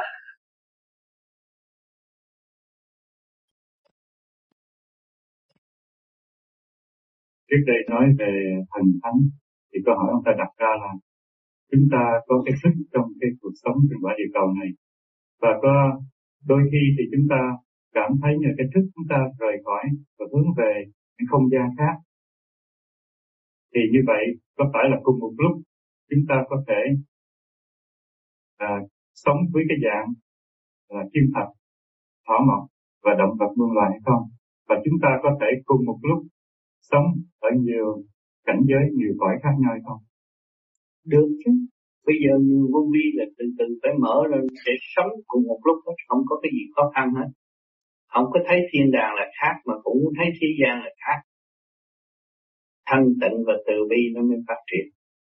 Trước đây nói về thần thánh thì câu hỏi ông ta đặt ra là chúng ta có cái sức trong cái cuộc sống trên quả địa cầu này, và có đôi khi thì chúng ta cảm thấy như cái thức chúng ta rời khỏi và hướng về những không gian khác. Thì như vậy có phải là cùng một lúc chúng ta có thể à, sống với cái dạng là chim thật, thỏ mộc và động vật muôn loài hay không? Và chúng ta có thể cùng một lúc sống ở nhiều cảnh giới, nhiều cõi khác nhau hay không? Được chứ. Bây giờ nhiều vô vi là từ từ phải mở lên để sống cùng một lúc, không có cái gì khó khăn hết. Không có thấy thiên đàng là khác mà cũng thấy thế gian là khác. Thanh tịnh và từ bi nó mới phát triển.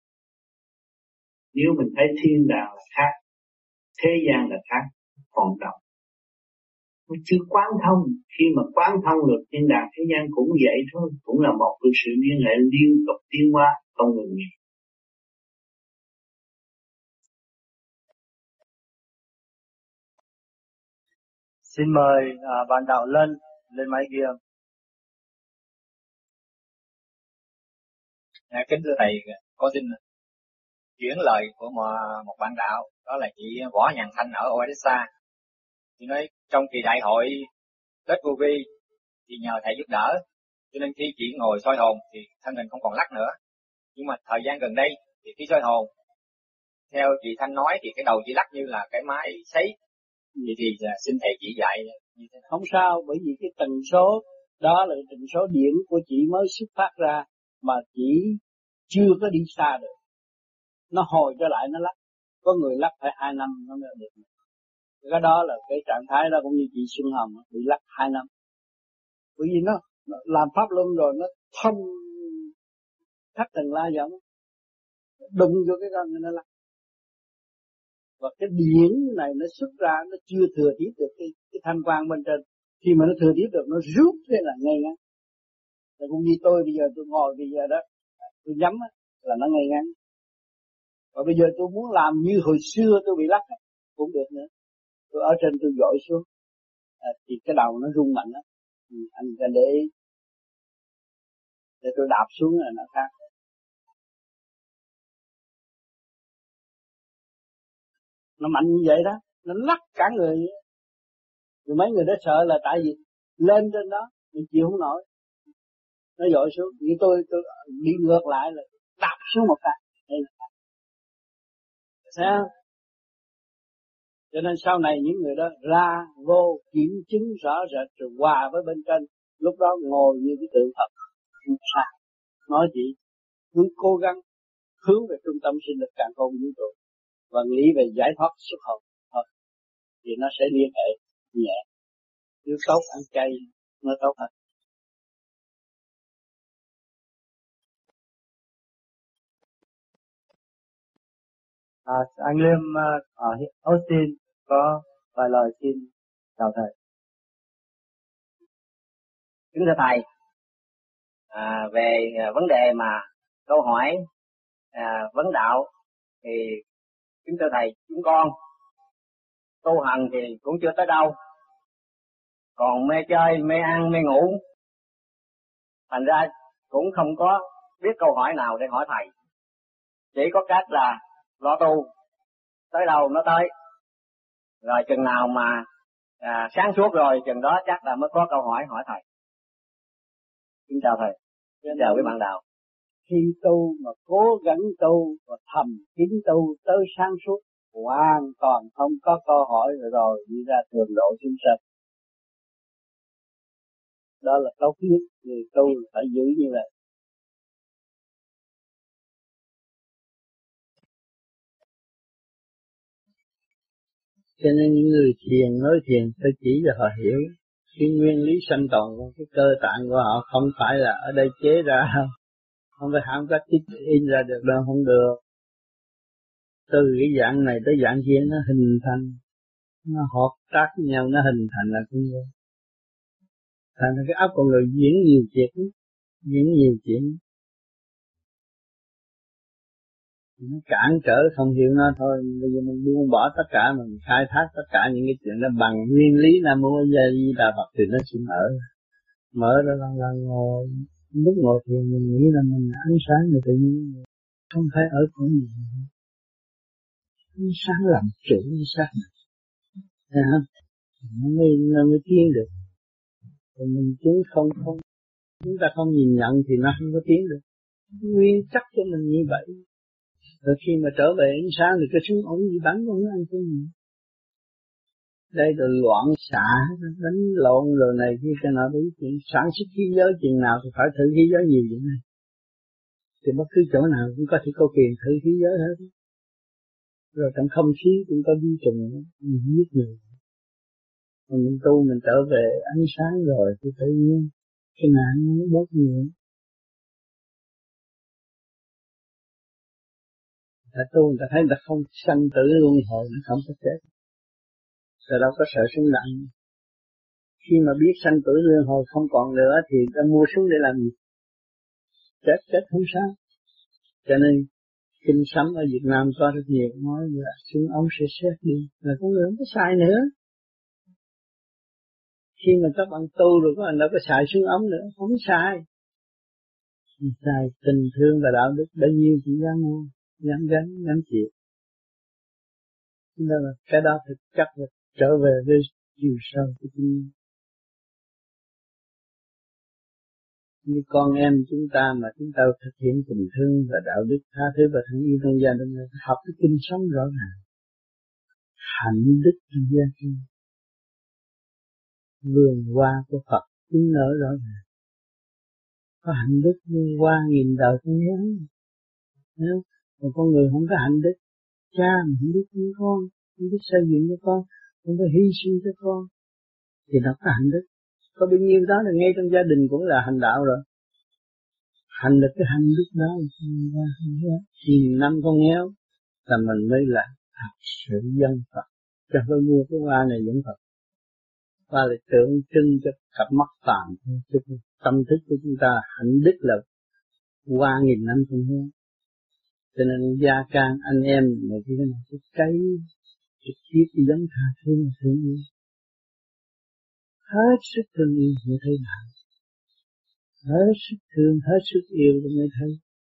Nếu mình thấy thiên đàng là khác, thế gian là khác, còn động. Nó chưa quán thông. Khi mà quán thông được thiên đàng thế gian cũng vậy thôi, cũng là một cái sự liên hệ liên tục tiến hóa không ngừng nghỉ. Xin mời à, bạn đạo lên lên máy kia. À, kính thưa thầy, có xin chuyển lời của một, một bạn đạo, đó là chị Võ Nhàn Thanh ở Odessa. Chị nói trong kỳ đại hội Tết Vô Vi thì nhờ thầy giúp đỡ, cho nên khi chị ngồi soi hồn thì thân hình không còn lắc nữa. Nhưng mà thời gian gần đây thì khi soi hồn, theo chị Thanh nói thì cái đầu chị lắc như là cái máy sấy. Vậy thì xin thầy chỉ dạy như thế nào? Không sao, bởi vì cái tần số đó là tần số điện của chị mới xuất phát ra mà chị chưa có đi xa được. Nó hồi trở lại nó lắc. Có người lắc phải hai năm nó mới được. Cái đó là cái trạng thái đó, cũng như chị Xuân Hồng bị lắc hai năm. Bởi vì nó, nó làm pháp luân rồi nó thông thắt tầng la giống, đụng vô cái con nó lắc. Và cái điển này nó xuất ra nó chưa thừa tiếp được cái, cái thanh quan bên trên. Khi mà nó thừa tiếp được nó rút thế là ngay ngắn. Rồi cũng như tôi bây giờ tôi ngồi bây giờ đó, tôi nhắm là nó ngay ngắn. Và bây giờ tôi muốn làm như hồi xưa tôi bị lắc cũng được nữa. Tôi ở trên tôi dội xuống à, thì cái đầu nó rung mạnh lắm. Ừ, anh ra để để tôi đạp xuống là nó khác. Nó mạnh như vậy đó, nó lắc cả người. Rồi mấy người đó sợ là tại vì lên trên đó mình chịu không nổi, nó dội xuống. Như tôi tôi đi ngược lại là đạp xuống một cái. Sao? Cho nên sau này những người đó ra vô kiểm chứng rõ rệt rồi hòa với bên trên, lúc đó ngồi như cái tượng Phật. Không sao. Nói gì? Cứ cố gắng hướng về trung tâm sinh lực càn khôn vũ trụ và nghĩ về giải thoát xuất hồn thôi, thì nó sẽ liên hệ nhẹ. Nếu tốt ăn chay nó tốt hơn. À, anh Liêm ở Austin có vài lời xin chào thầy. Kính thưa thầy, à, về vấn đề mà câu hỏi à, vấn đạo thì kính thưa thầy, chúng con tu hành thì cũng chưa tới đâu, còn mê chơi, mê ăn, mê ngủ, thành ra cũng không có biết câu hỏi nào để hỏi thầy. Chỉ có cách là lo tu, tới đâu nó tới, rồi chừng nào mà à, sáng suốt rồi, chừng đó chắc là mới có câu hỏi hỏi thầy. Xin chào thầy. Xin chào quý bạn đạo. Khi tu mà cố gắng tu và thầm kín tu tới sáng suốt, hoàn toàn không có câu hỏi rồi, rồi đi ra thường độ chúng sanh. Đó là tốt nhất, người tu phải giữ như vậy. Cho nên những người thiền nói thiền phải chỉ cho họ hiểu cái nguyên lý sanh tồn của cái cơ tạng của họ, không phải là ở đây chế ra, không phải hãm cách in ra được đâu, không được. Từ cái dạng này tới dạng kia nó hình thành, nó hợp tác với nhau, nó hình thành là con người. Thành ra cái óc con người diễn nhiều chuyện, diễn nhiều chuyện, nó cản trở không hiểu nó thôi. Bây giờ mình buông bỏ tất cả, mình khai thác tất cả những cái chuyện đó bằng nguyên lý Nam Mô A Di Đà Phật thì nó sẽ mở, mở ra là, là ngồi, lúc ngồi thì mình nghĩ là mình ánh sáng rồi tự nhiên không phải ở chỗ gì, ánh sáng làm chủ ánh sáng này, thấy không? Nó mới nó mới tiến được. Còn mình chứ không không chúng ta không nhìn nhận thì nó không có tiến được. Nguyên chắc cho mình như vậy. Rồi khi mà trở về ánh sáng thì cái súng ống gì bắn không ăn cái gì. Đây là loạn xạ, đánh lộn rồi này kia cái nào đấy, chuyện sản xuất khí giới chừng nào thì phải thử khí giới nhiều chuyện này. Thì bất cứ chỗ nào cũng có thể có quyền thử khí giới hết. Rồi trong không khí cũng có vi trùng, mình giết người. Mình tu mình trở về ánh sáng rồi thì tự nhiên cái nạn nó bớt nhiều. Ta tu người ta thấy người ta không sanh tử luân hồi, nó không có chết. Rồi đâu có sợ súng đạn. Khi mà biết sanh tử luân hồi không còn nữa thì ta mua súng để làm gì? Chết chết không sao. Cho nên kinh sấm ở Việt Nam có rất nhiều nói là súng ống sẽ xét đi, là con người không có xài nữa. Khi mà các bạn tu rồi các bạn đâu có xài súng ống nữa, không xài. Xài tình thương và đạo đức bao nhiêu cũng dám mua, dám gánh, dám chịu. Đó là cái đó thực chất là trở về với chiều sâu của chúng. Như con em chúng ta mà chúng ta thực hiện tình thương và đạo đức tha thứ và thương yêu trong gia đình, học cái kinh sống rõ ràng, hạnh đức trong gia đình, vườn hoa của Phật chứng nở rõ ràng. Có hạnh đức vườn hoa nghìn đời không nhớ. Nếu mà con người không có hạnh đức, cha mà không biết với con, không biết xây dựng cho con, không biết hy sinh cho con, thì đâu có hạnh đức. Có bao nhiêu đó là ngay trong gia đình cũng là hành đạo rồi. Hành được cái hành đức đó, nghìn năm con nghèo là mình mới là thật sự dân Phật. Cho tôi mua cái hoa này vẫn Phật. Hoa là tượng trưng cho cặp mắt phàm, cho tâm thức của chúng ta. Hạnh đức là hoa nghìn năm con nghèo. Cho nên gia can anh em mà cái này cái cây trực tiếp đi giống tha thứ mà thương yêu. Hết sức thương yêu mới thấy đạo. Hết sức thương, hết sức yêu mới thấy.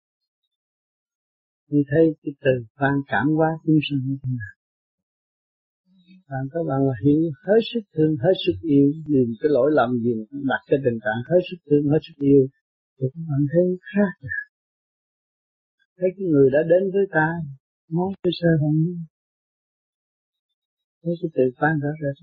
Mới thấy cái từ phan cảm hóa chúng sanh như thế nào. Và các bạn mà hiểu hết sức thương, hết sức yêu, nhìn cái lỗi lầm gì đặt cái tình trạng hết sức thương, hết sức yêu, thì các bạn thấy khác rồi. Thấy cái người đã đến với ta, nói cái sơ hồn, thấy cái từ phan rõ rệt.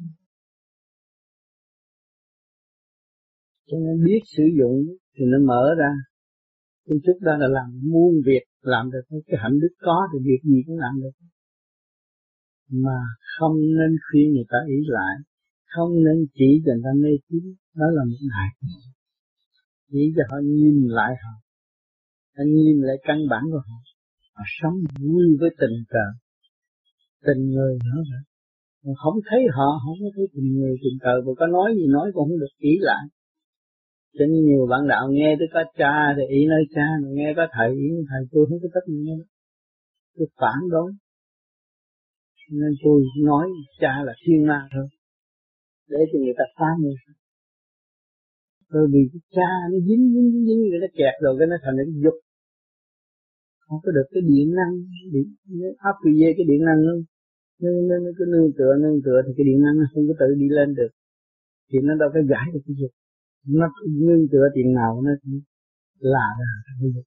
Cho nên biết sử dụng thì nó mở ra. Cái trước đó là làm muôn việc, làm được cái hạnh đức có thì việc gì cũng làm được. Mà không nên khuyên người ta ý lại, không nên chỉ cho người ta mê tín, đó là một đại. Chỉ cho họ nhìn lại họ, họ nhìn lại căn bản của họ, họ sống vui với tình cờ, tình người nữa rồi. Mà không thấy họ, không có thấy tình người tình cờ, mà có nói gì nói cũng không được ý lại. Cho nên nhiều bạn đạo nghe tới có cha thì ý nói cha, mà nghe có thầy ý thầy, tôi không có thích nghe đó. Tôi phản đối. Nên tôi nói cha là thiên ma thôi, để cho người ta phá người. Rồi vì cái cha nó dính dính dính dính người ta kẹt rồi cái nó thành cái dục. Không có được cái điện năng, điện, áp về cái điện năng luôn. Nên nó, nó cứ nương tựa nương tựa thì cái điện năng nó không có tự đi lên được, thì nó đâu có giải được cái gì. Nó nương tựa tiền nào nó là ra cái gì.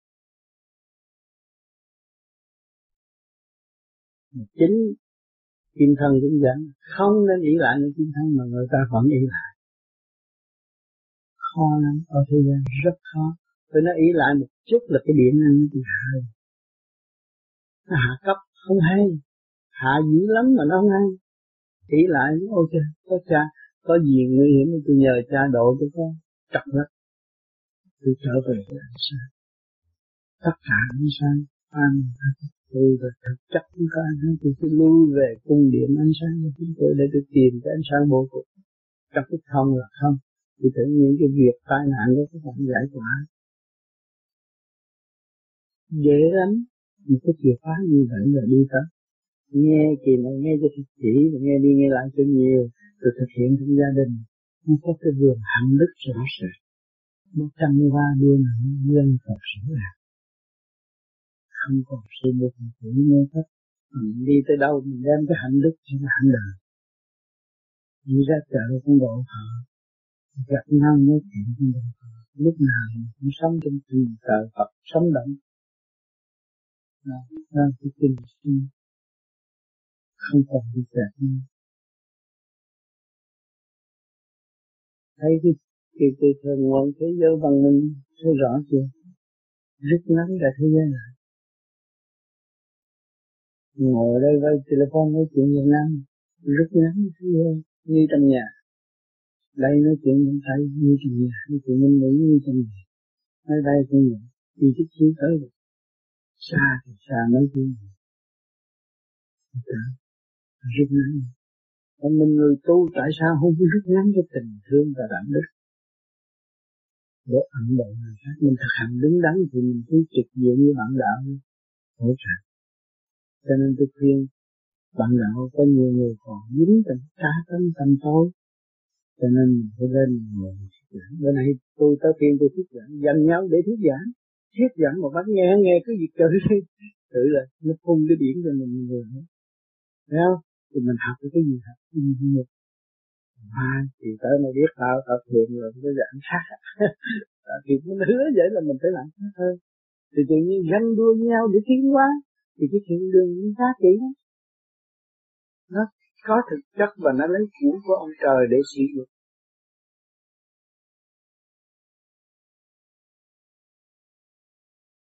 Chính kim thân cũng vậy, không nên ý lại những kim thân mà người ta vẫn ý lại. Khó lắm, ở thế gian rất khó. Vì nó ý lại một chút là cái điện năng nó bị hạ. Nó hạ cấp không hay, hạ dữ lắm mà nó không hay. Ý lại ok, có cha, có gì nguy hiểm thì tôi nhờ cha độ tôi có trật lắm. Tôi trở về với ánh sáng. Tất cả ánh sáng, an tôi và thực chất không có ánh sáng, tôi sẽ lui về cung điện ánh sáng của chúng tôi để tôi tìm cái ánh sáng vô cùng. Trong cái không là không, thì tự nhiên cái việc tai nạn đó các bạn giải tỏa dễ lắm. Một cái chìa khóa như vậy là đi tới. Nghe kỳ này nghe cho thật chỉ, và nghe đi nghe lại cho nhiều, rồi thực hiện trong gia đình. Nó có cái vườn hạnh đức rõ rệt. Nó trăm va đua nặng dân Phật sẵn là không còn sự buồn khổ mê thất. Mình đi tới đâu mình đem cái hạnh đức cho cái hạnh đời. Đi ra chợ cũng độ thọ, gặp nhau nói chuyện cũng độ thọ. Lúc nào mình cũng sống trong tình cờ Phật sống động. Đó là cái tình sinh, không còn bị kẹt nữa. Thấy cái cái cái thường ngoan thế giới văn minh thấy rõ chưa? Rất ngắn cả thế giới này. Ngồi ở đây với telephone nói chuyện Việt Nam rất ngắn thế giới như trong nhà. Đây nói chuyện bên Tây như trong nhà, nói chuyện bên Mỹ như trong nhà. Nói đây cũng vậy, đi chút xíu tới được. Xa thì xa nói chuyện gì. Rất ngắn. Còn mình người tu tại sao không rút ngắn cái tình thương và đạo đức để ẩn độ người khác? Mình thực hành đứng đắn thì mình cứ trực diện như bạn đạo hỗ trợ. Cho nên tôi khuyên bạn đạo có nhiều người còn dính tình cá tâm tâm tối, cho nên mình phải lên ngồi thuyết giảng. Bữa nay tôi tới phiên tôi thuyết giảng, dành nhau để thuyết giảng, thuyết giảng một bác nghe nghe cứ việc chơi đi, tự là nó phun cái điển cho mình người nữa, thấy không? Thì mình học cái gì học cái gì được. À, thì tới mà biết tao tập thiền rồi có giảng khác. Thì mình hứa vậy là mình phải làm khác hơn. Thì tự nhiên ganh đua nhau để tiến hóa, thì cái thiện đường nó giá trị đó. Nó có thực chất và nó lấy của của ông trời để sử dụng.